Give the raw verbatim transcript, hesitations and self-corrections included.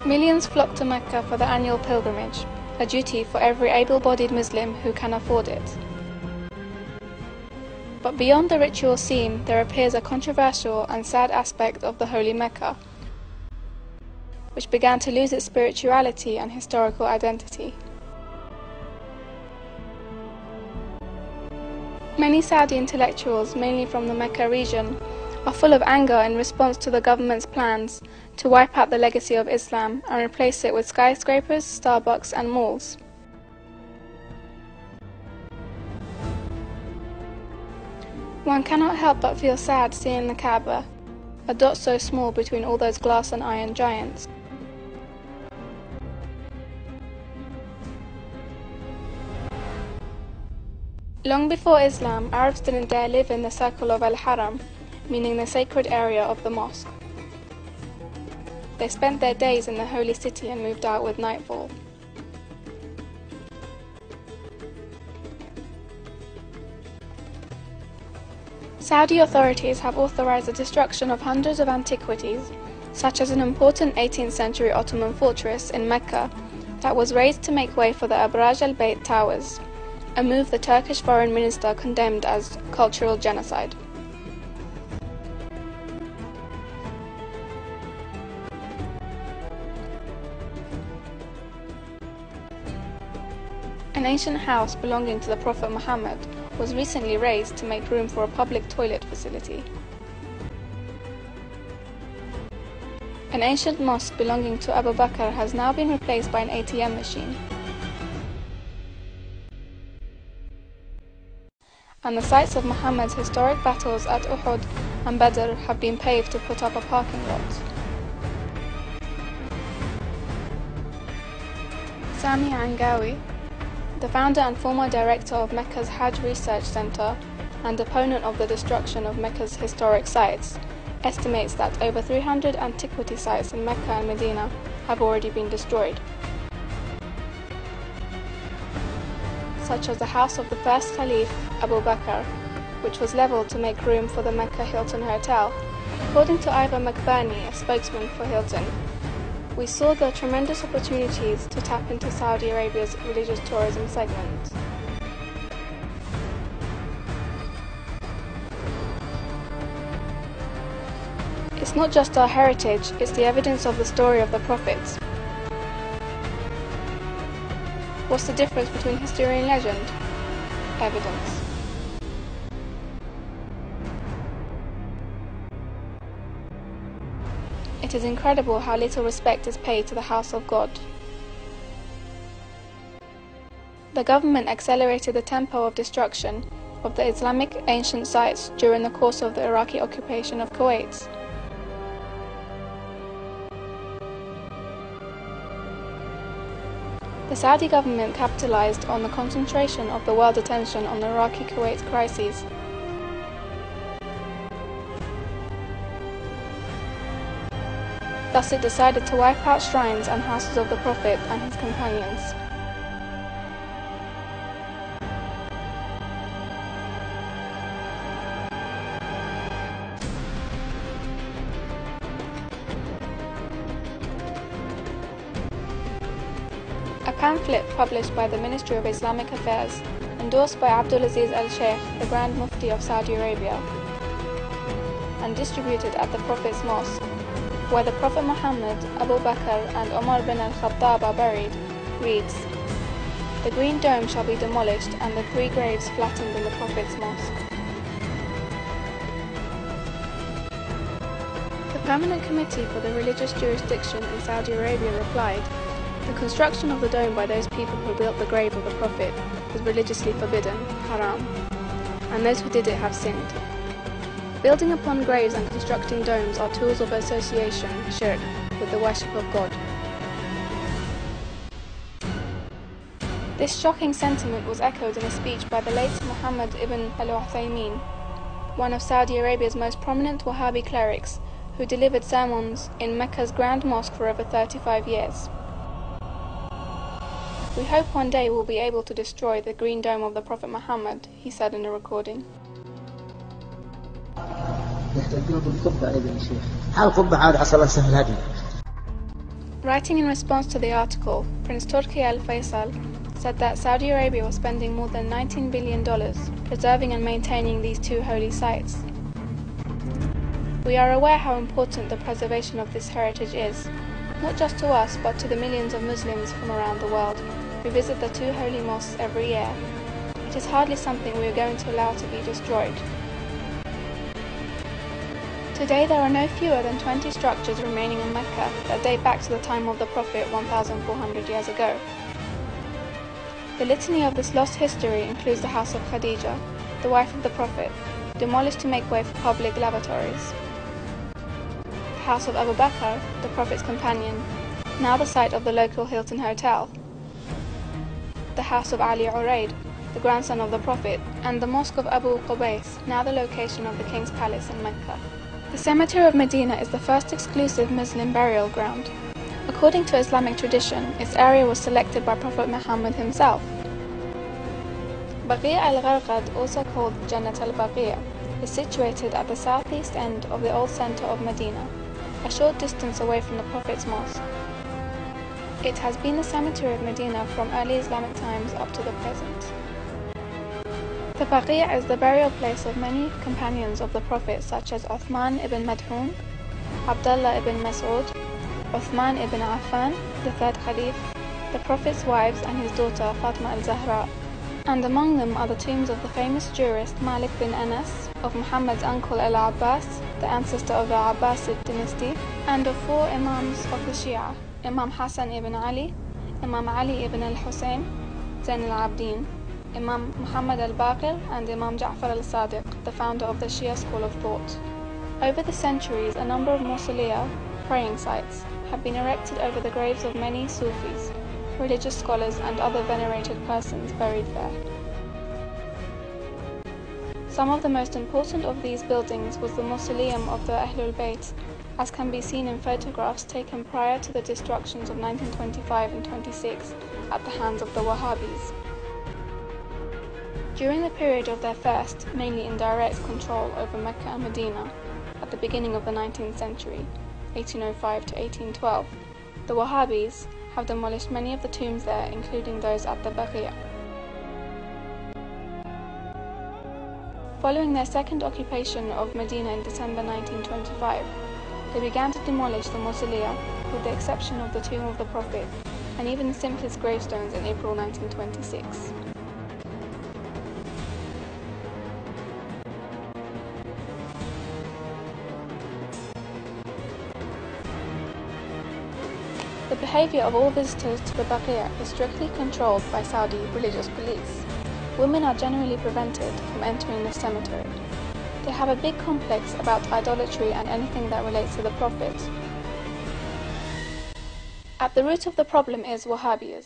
Millions flock to Mecca for the annual pilgrimage, a duty for every able-bodied Muslim who can afford it. But beyond the ritual scene, there appears a controversial and sad aspect of the Holy Mecca, which began to lose its spirituality and historical identity. Many Saudi intellectuals, mainly from the Mecca region, are full of anger in response to the government's plans to wipe out the legacy of Islam and replace it with skyscrapers, Starbucks and malls. One cannot help but feel sad seeing the Kaaba, a dot so small between all those glass and iron giants. Long before Islam, Arabs didn't dare live in the circle of Al-Haram, meaning the sacred area of the mosque. They spent their days in the holy city and moved out with nightfall. Saudi authorities have authorized the destruction of hundreds of antiquities, such as an important eighteenth century Ottoman fortress in Mecca that was razed to make way for the Abraj al-Bayt towers, a move the Turkish foreign minister condemned as cultural genocide. An ancient house belonging to the Prophet Muhammad was recently razed to make room for a public toilet facility. An ancient mosque belonging to Abu Bakr has now been replaced by an A T M machine. And the sites of Muhammad's historic battles at Uhud and Badr have been paved to put up a parking lot. Sami Angawi, the founder and former director of Mecca's Hajj Research Center and opponent of the destruction of Mecca's historic sites, estimates that over three hundred antiquity sites in Mecca and Medina have already been destroyed, such as the house of the first Caliph, Abu Bakr, which was leveled to make room for the Mecca Hilton Hotel. According to Iva McBurney, a spokesman for Hilton, we saw the tremendous opportunities to tap into Saudi Arabia's religious tourism segment. It's not just our heritage, it's the evidence of the story of the prophets. What's the difference between history and legend? Evidence. It is incredible how little respect is paid to the house of God. The government accelerated the tempo of destruction of the Islamic ancient sites during the course of the Iraqi occupation of Kuwait. The Saudi government capitalized on the concentration of the world attention on the Iraqi-Kuwait crises. Thus it decided to wipe out shrines and houses of the Prophet and his companions. A pamphlet published by the Ministry of Islamic Affairs, endorsed by Abdulaziz al-Sheikh, the Grand Mufti of Saudi Arabia, and distributed at the Prophet's Mosque, where the Prophet Muhammad, Abu Bakr and Umar bin al-Khattab are buried, reads, "The green dome shall be demolished and the three graves flattened in the Prophet's Mosque." The Permanent Committee for the Religious Jurisdiction in Saudi Arabia replied, "The construction of the dome by those people who built the grave of the Prophet is religiously forbidden, haram, and those who did it have sinned. Building upon graves and constructing domes are tools of association, shirk, with the worship of God." This shocking sentiment was echoed in a speech by the late Muhammad ibn al-Uthaymeen, one of Saudi Arabia's most prominent Wahhabi clerics, who delivered sermons in Mecca's Grand Mosque for over thirty-five years. "We hope one day we'll be able to destroy the green dome of the Prophet Muhammad," he said in a recording. Writing in response to the article, Prince Turki Al Faisal said that Saudi Arabia was spending more than nineteen billion dollars preserving and maintaining these two holy sites. We are aware how important the preservation of this heritage is, not just to us but to the millions of Muslims from around the world who visit the two holy mosques every year. It is hardly something we are going to allow to be destroyed. Today there are no fewer than twenty structures remaining in Mecca that date back to the time of the Prophet one thousand four hundred years ago. The litany of this lost history includes the house of Khadija, the wife of the Prophet, demolished to make way for public lavatories. The house of Abu Bakr, the Prophet's companion, now the site of the local Hilton Hotel. The house of Ali Uraid, the grandson of the Prophet, and the mosque of Abu Qubais, now the location of the King's Palace in Mecca. The cemetery of Medina is the first exclusive Muslim burial ground. According to Islamic tradition, its area was selected by Prophet Muhammad himself. Baqi' al-Gharqad, also called Jannat al-Baqi', is situated at the southeast end of the old centre of Medina, a short distance away from the Prophet's mosque. It has been the cemetery of Medina from early Islamic times up to the present. The Baqi' is the burial place of many companions of the Prophet such as Uthman ibn Mad'un, Abdullah ibn Mas'ud, Uthman ibn Affan, the third Khalif, the Prophet's wives and his daughter Fatima al-Zahra, and among them are the tombs of the famous jurist Malik bin Anas, of Muhammad's uncle al-Abbas, the ancestor of the Abbasid dynasty, and of four Imams of the Shia, Imam Hassan ibn Ali, Imam Ali ibn al-Hussein, Zain al-Abdin, Imam Muhammad al-Baqir, and Imam Ja'far al-Sadiq, the founder of the Shia school of thought. Over the centuries, a number of mausolea, praying sites, have been erected over the graves of many Sufis, religious scholars and other venerated persons buried there. Some of the most important of these buildings was the mausoleum of the Ahlul Bayt, as can be seen in photographs taken prior to the destructions of nineteen twenty-five and twenty-six at the hands of the Wahhabis. During the period of their first, mainly indirect control over Mecca and Medina, at the beginning of the nineteenth century, eighteen oh five to eighteen twelve, the Wahhabis have demolished many of the tombs there, including those at the Baqi'. Following their second occupation of Medina in December nineteen twenty-five, they began to demolish the mausolea, with the exception of the tomb of the Prophet, and even the simplest gravestones in April nineteen twenty-six. The behavior of all visitors to the Baqi' is strictly controlled by Saudi religious police. Women are generally prevented from entering the cemetery. They have a big complex about idolatry and anything that relates to the Prophet. At the root of the problem is Wahhabism.